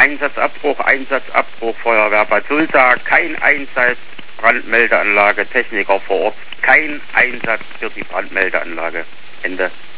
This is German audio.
Einsatzabbruch, Feuerwehr Bad Sulza, kein Einsatz, Brandmeldeanlage, Techniker vor Ort, kein Einsatz für die Brandmeldeanlage. Ende.